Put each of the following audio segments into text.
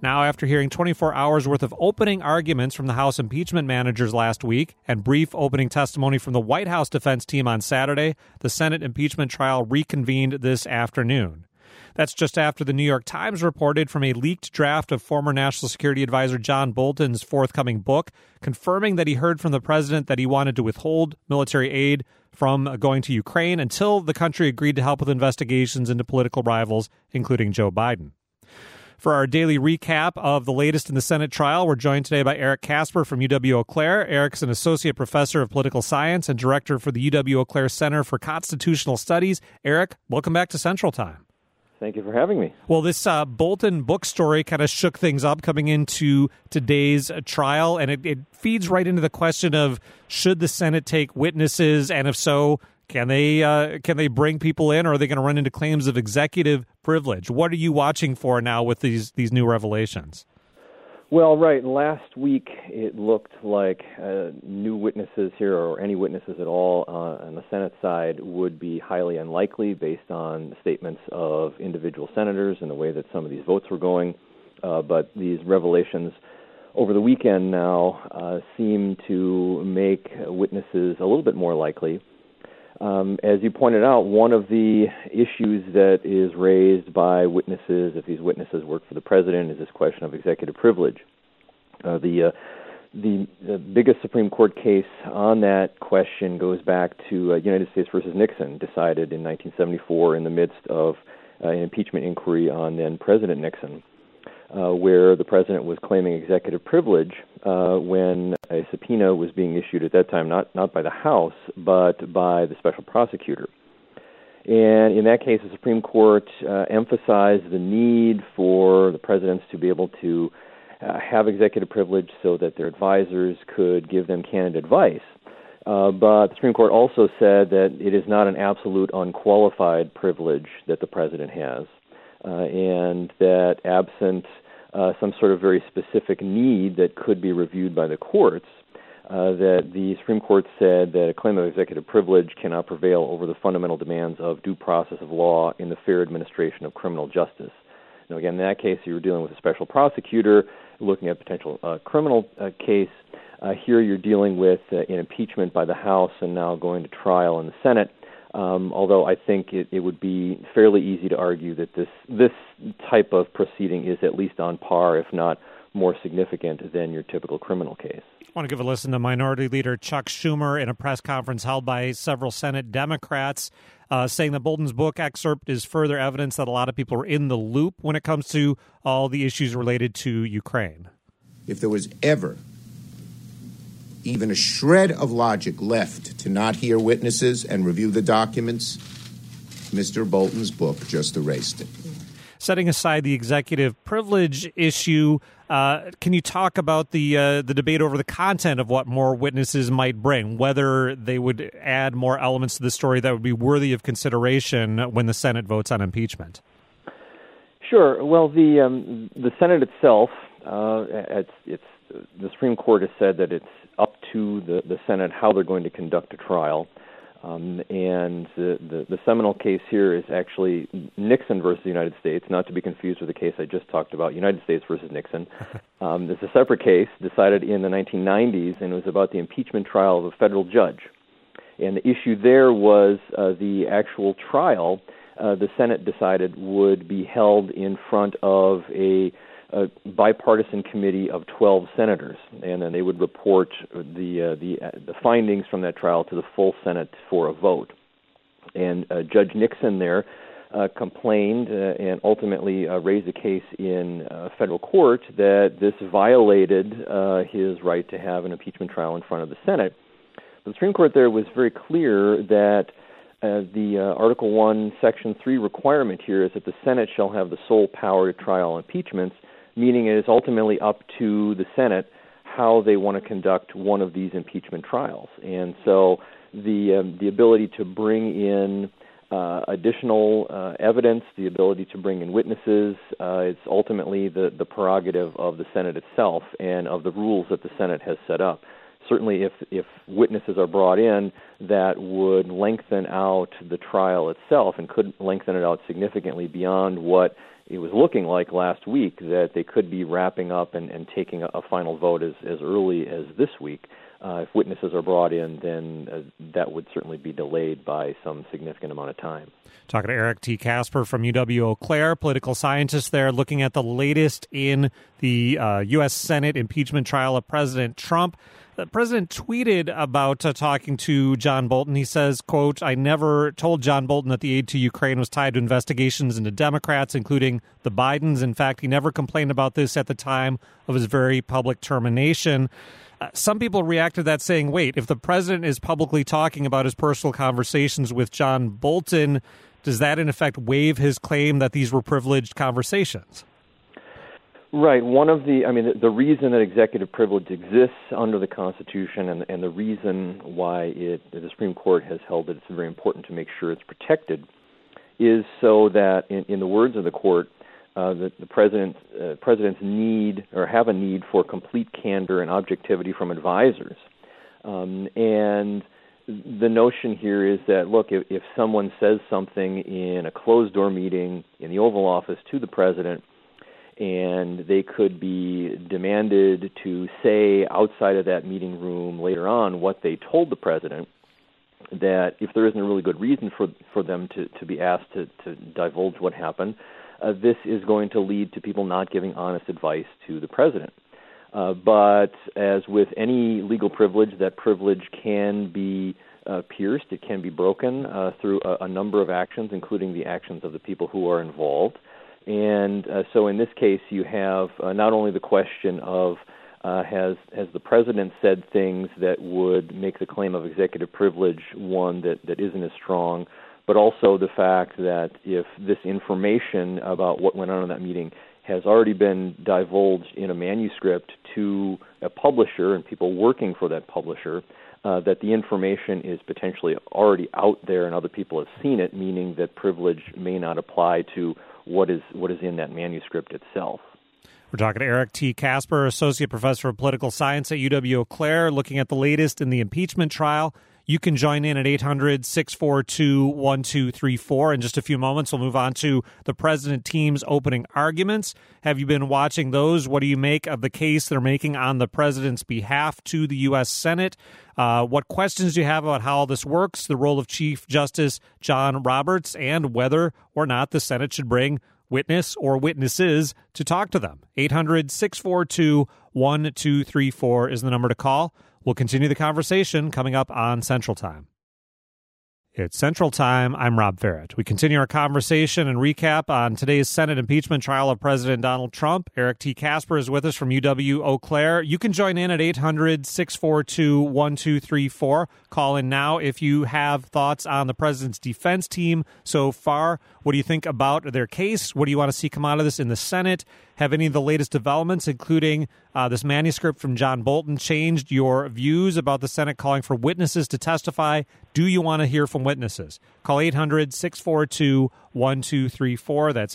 Now, after hearing 24 hours worth of opening arguments from the House impeachment managers last week and brief opening testimony from the White House defense team on Saturday, the Senate impeachment trial reconvened this afternoon. That's just after the New York Times reported from a leaked draft of former National Security Advisor John Bolton's forthcoming book, confirming that he heard from the president that he wanted to withhold military aid from going to Ukraine until the country agreed to help with investigations into political rivals, including Joe Biden. For our daily recap of the latest in the Senate trial, we're joined today by Eric Casper from UW-Eau Claire. Eric's an associate professor of political science and director for the UW-Eau Claire Center for Constitutional Studies. Eric, welcome back to Central Time. Thank you for having me. Well, this Bolton book story kind of shook things up coming into today's trial, and it feeds right into the question of should the Senate take witnesses, and if so, can they bring people in, or are they going to run into claims of executive privilege? What are you watching for now with these new revelations? Well, right. Last week, it looked like new witnesses here, or any witnesses at all on the Senate side, would be highly unlikely based on the statements of individual senators and the way that some of these votes were going. But these revelations over the weekend now seem to make witnesses a little bit more likely. As you pointed out, one of the issues that is raised by witnesses, if these witnesses work for the president, is this question of executive privilege. The biggest Supreme Court case on that question goes back to United States versus Nixon, decided in 1974 in the midst of an impeachment inquiry on then President Nixon, where the president was claiming executive privilege when a subpoena was being issued at that time, not by the House, but by the special prosecutor. And in that case, the Supreme Court emphasized the need for the presidents to be able to have executive privilege so that their advisors could give them candid advice. But the Supreme Court also said that it is not an absolute unqualified privilege that the president has, and that absent some sort of very specific need that could be reviewed by the courts, that the Supreme Court said that a claim of executive privilege cannot prevail over the fundamental demands of due process of law in the fair administration of criminal justice. Now, again, in that case, you were dealing with a special prosecutor looking at potential criminal case. Here you're dealing with an impeachment by the House and now going to trial in the Senate. Although I think it would be fairly easy to argue that this type of proceeding is at least on par, if not more significant, than your typical criminal case. I want to give a listen to Minority Leader Chuck Schumer in a press conference held by several Senate Democrats, saying that Bolton's book excerpt is further evidence that a lot of people are in the loop when it comes to all the issues related to Ukraine. If there was ever even a shred of logic left to not hear witnesses and review the documents, Mr. Bolton's book just erased it. Setting aside the executive privilege issue, can you talk about the debate over the content of what more witnesses might bring, whether they would add more elements to the story that would be worthy of consideration when the Senate votes on impeachment? Sure. Well, the Senate itself, the Supreme Court has said that it's up to the Senate how they're going to conduct a trial. And the seminal case here is actually Nixon versus the United States, not to be confused with the case I just talked about, United States versus Nixon. It's a separate case decided in the 1990s, and it was about the impeachment trial of a federal judge. And the issue there was the actual trial, the Senate decided, would be held in front of a bipartisan committee of 12 senators, and then they would report the findings from that trial to the full Senate for a vote. And Judge Nixon there complained and ultimately raised a case in federal court that this violated his right to have an impeachment trial in front of the Senate. The Supreme Court there was very clear that the Article 1, Section 3 requirement here is that the Senate shall have the sole power to trial impeachments, meaning it is ultimately up to the Senate how they want to conduct one of these impeachment trials. And so the ability to bring in additional evidence, the ability to bring in witnesses, is ultimately the prerogative of the Senate itself and of the rules that the Senate has set up. Certainly if witnesses are brought in, that would lengthen out the trial itself and could lengthen it out significantly beyond what it was looking like last week that they could be wrapping up and taking a final vote as early as this week. If witnesses are brought in, then that would certainly be delayed by some significant amount of time. Talking to Eric T. Casper from UW-Eau Claire, political scientist there, looking at the latest in the U.S. Senate impeachment trial of President Trump. The president tweeted about talking to John Bolton. He says, quote, "I never told John Bolton that the aid to Ukraine was tied to investigations into Democrats, including the Bidens. In fact, he never complained about this at the time of his very public termination." Some people reacted to that saying, wait, if the president is publicly talking about his personal conversations with John Bolton, does that in effect waive his claim that these were privileged conversations? Right. The reason that executive privilege exists under the Constitution and the reason why the Supreme Court has held that it's very important to make sure it's protected is so that, in the words of the court, the presidents need or have a need for complete candor and objectivity from advisors. And the notion here is that, look, if someone says something in a closed-door meeting in the Oval Office to the president, and they could be demanded to say outside of that meeting room later on what they told the president, that if there isn't a really good reason for them to be asked to divulge what happened, this is going to lead to people not giving honest advice to the president. But as with any legal privilege, that privilege can be pierced. It can be broken through a number of actions, including the actions of the people who are involved. And so in this case, you have not only the question of has the president said things that would make the claim of executive privilege one that isn't as strong, but also the fact that if this information about what went on in that meeting has already been divulged in a manuscript to a publisher and people working for that publisher, that the information is potentially already out there and other people have seen it, meaning that privilege may not apply to what is in that manuscript itself. We're talking to Eric T. Casper, Associate Professor of Political Science at UW-Eau Claire, looking at the latest in the impeachment trial. You can join in at 800-642-1234. In just a few moments, we'll move on to the president team's opening arguments. Have you been watching those? What do you make of the case they're making on the president's behalf to the U.S. Senate? What questions do you have about how all this works, the role of Chief Justice John Roberts, and whether or not the Senate should bring witness or witnesses to talk to them? 800-642-1234 is the number to call. We'll continue the conversation coming up on Central Time. It's Central Time. I'm Rob Farrett. We continue our conversation and recap on today's Senate impeachment trial of President Donald Trump. Eric T. Casper is with us from UW-Eau Claire. You can join in at 800-642-1234. Call in now if you have thoughts on the president's defense team so far. What do you think about their case? What do you want to see come out of this in the Senate? Have any of the latest developments, including this manuscript from John Bolton, changed your views about the Senate calling for witnesses to testify? Do you want to hear from witnesses? Call 800-642-1234. That's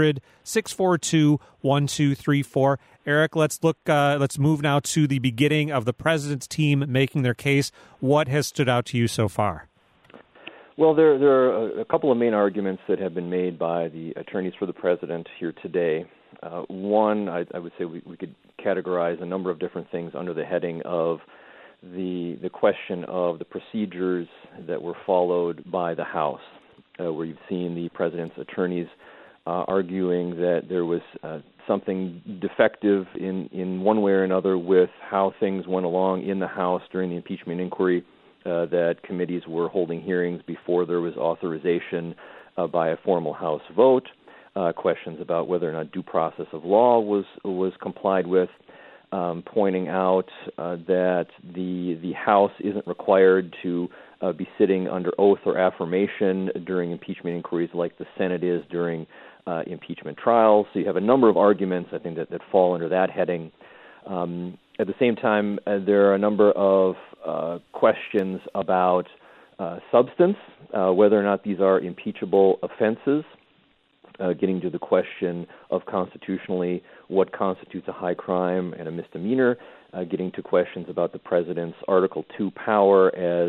800-642-1234. Eric, let's move now to the beginning of the president's team making their case. What has stood out to you so far? Well, there are a couple of main arguments that have been made by the attorneys for the president here today. One, I would say we could categorize a number of different things under the heading of the question of the procedures that were followed by the House, where you've seen the president's attorneys arguing that there was something defective in one way or another with how things went along in the House during the impeachment inquiry, that committees were holding hearings before there was authorization by a formal House vote, questions about whether or not due process of law was complied with, pointing out that the House isn't required to be sitting under oath or affirmation during impeachment inquiries like the Senate is during impeachment trials. So you have a number of arguments, I think, that fall under that heading. At the same time, there are a number of questions about substance, whether or not these are impeachable offenses, getting to the question of constitutionally what constitutes a high crime and a misdemeanor, getting to questions about the president's Article II power as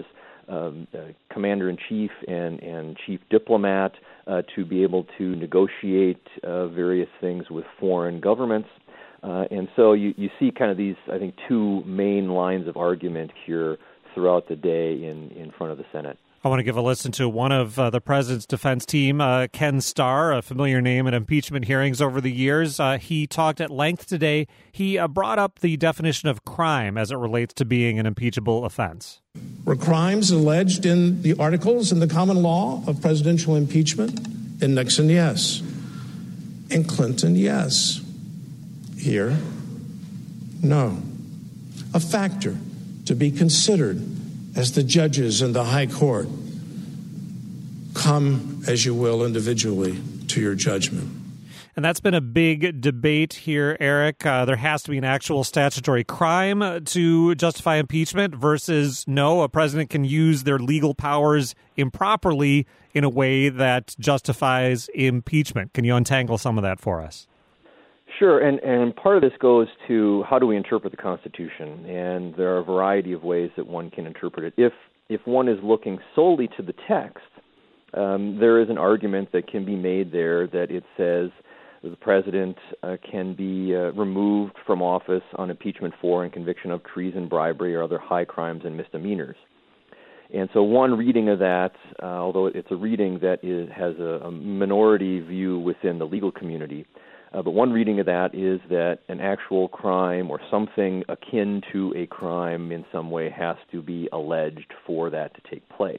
commander-in-chief and chief diplomat to be able to negotiate various things with foreign governments. And so you see kind of these, I think, two main lines of argument here throughout the day in front of the Senate. I want to give a listen to one of the president's defense team, Ken Starr, a familiar name in impeachment hearings over the years. He talked at length today. He brought up the definition of crime as it relates to being an impeachable offense. Were crimes alleged in the articles in the common law of presidential impeachment? In Nixon, yes. In Clinton, yes. Here, no. A factor to be considered as the judges in the high court come, as you will, individually to your judgment. And that's been a big debate here, Eric. There has to be an actual statutory crime to justify impeachment versus no, a president can use their legal powers improperly in a way that justifies impeachment. Can you untangle some of that for us? Sure, and part of this goes to how do we interpret the Constitution, and there are a variety of ways that one can interpret it. If one is looking solely to the text, there is an argument that can be made there that it says the president can be removed from office on impeachment for and conviction of treason, bribery, or other high crimes and misdemeanors. And so one reading of that, although it's a reading that has a minority view within the legal community, but one reading of that is that an actual crime or something akin to a crime in some way has to be alleged for that to take place.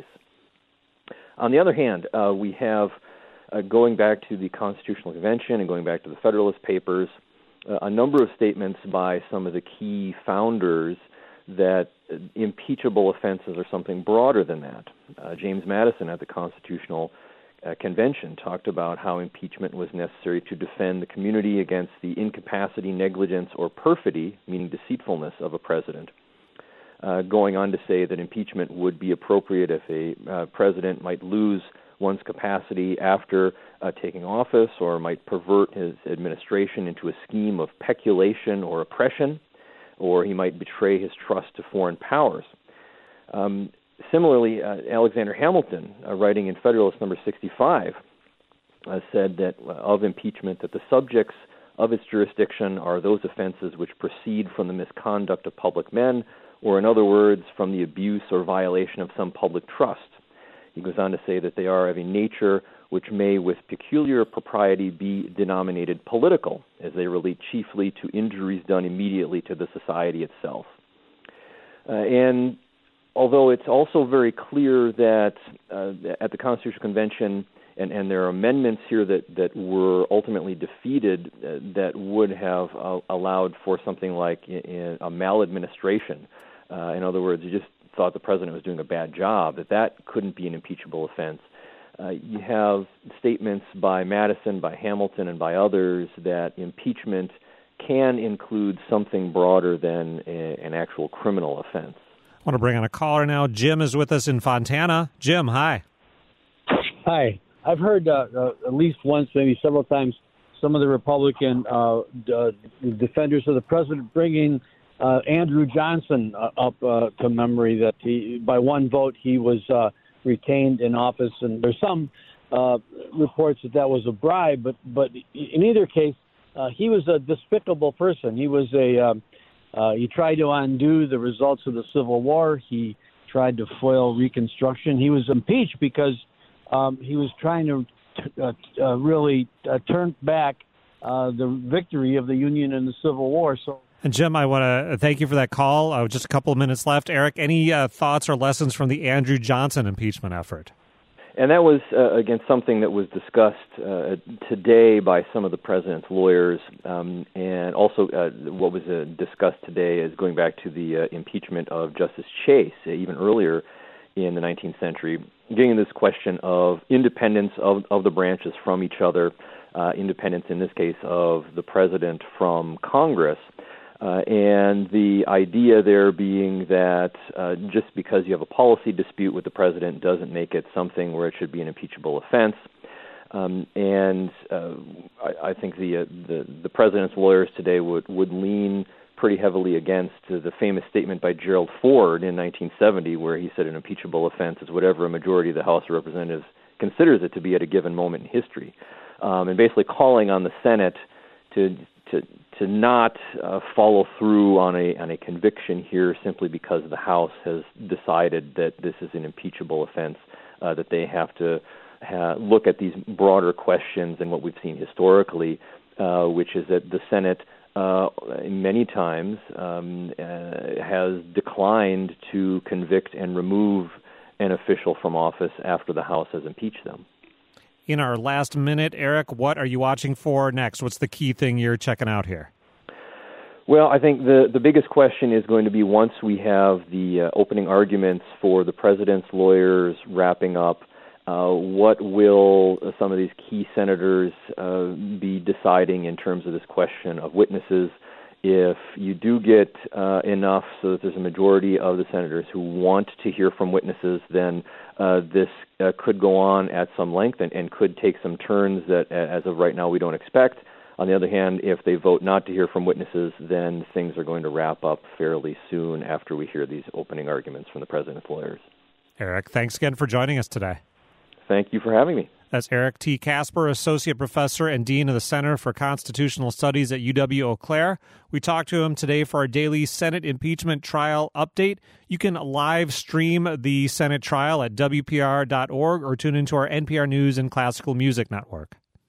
On the other hand, we have, going back to the Constitutional Convention and going back to the Federalist Papers, a number of statements by some of the key founders that impeachable offenses are something broader than that. James Madison at the Constitutional Convention talked about how impeachment was necessary to defend the community against the incapacity, negligence, or perfidy, meaning deceitfulness, of a president. Going on to say that impeachment would be appropriate if a president might lose one's capacity after taking office or might pervert his administration into a scheme of peculation or oppression, or he might betray his trust to foreign powers. Similarly, Alexander Hamilton, writing in Federalist number 65, said that of impeachment that the subjects of its jurisdiction are those offenses which proceed from the misconduct of public men, or in other words, from the abuse or violation of some public trust. He goes on to say that they are of a nature which may with peculiar propriety be denominated political, as they relate chiefly to injuries done immediately to the society itself. And although it's also very clear that at the Constitutional Convention, and there are amendments here that were ultimately defeated that would have allowed for something like a maladministration. In other words, you just thought the president was doing a bad job, that couldn't be an impeachable offense. You have statements by Madison, by Hamilton, and by others that impeachment can include something broader than an actual criminal offense. I want to bring on a caller now. Jim is with us in Fontana. Jim, hi. Hi. I've heard at least once, maybe several times, some of the Republican defenders of the president bringing Andrew Johnson up to memory, that by one vote he was retained in office. And there's some reports that was a bribe, but in either case, he was a despicable person. He was he tried to undo the results of the Civil War. He tried to foil Reconstruction. He was impeached because he was trying to really turn back the victory of the Union in the Civil War. And Jim, I want to thank you for that call. Just a couple of minutes left. Eric, any thoughts or lessons from the Andrew Johnson impeachment effort? And that was, again, something that was discussed today by some of the president's lawyers. And also what was discussed today is going back to the impeachment of Justice Chase, even earlier in the 19th century, getting this question of independence of the branches from each other, independence in this case of the president from Congress. And the idea there being that just because you have a policy dispute with the president doesn't make it something where it should be an impeachable offense. And I think the president's lawyers today would lean pretty heavily against the famous statement by Gerald Ford in 1970, where he said an impeachable offense is whatever a majority of the House of Representatives considers it to be at a given moment in history, and basically calling on the Senate to not follow through on a conviction here simply because the House has decided that this is an impeachable offense, that they have to look at these broader questions and what we've seen historically, which is that the Senate many times has declined to convict and remove an official from office after the House has impeached them. In our last minute, Eric, what are you watching for next? What's the key thing you're checking out here? Well, I think the biggest question is going to be, once we have the opening arguments for the president's lawyers wrapping up, what will some of these key senators be deciding in terms of this question of witnesses? If you do get enough so that there's a majority of the senators who want to hear from witnesses, then this could go on at some length and could take some turns that, as of right now, we don't expect. On the other hand, if they vote not to hear from witnesses, then things are going to wrap up fairly soon after we hear these opening arguments from the president's lawyers. Eric, thanks again for joining us today. Thank you for having me. That's Eric T. Casper, Associate Professor and Dean of the Center for Constitutional Studies at UW-Eau Claire. We talked to him today for our daily Senate impeachment trial update. You can live stream the Senate trial at WPR.org or tune into our NPR News and Classical Music Network.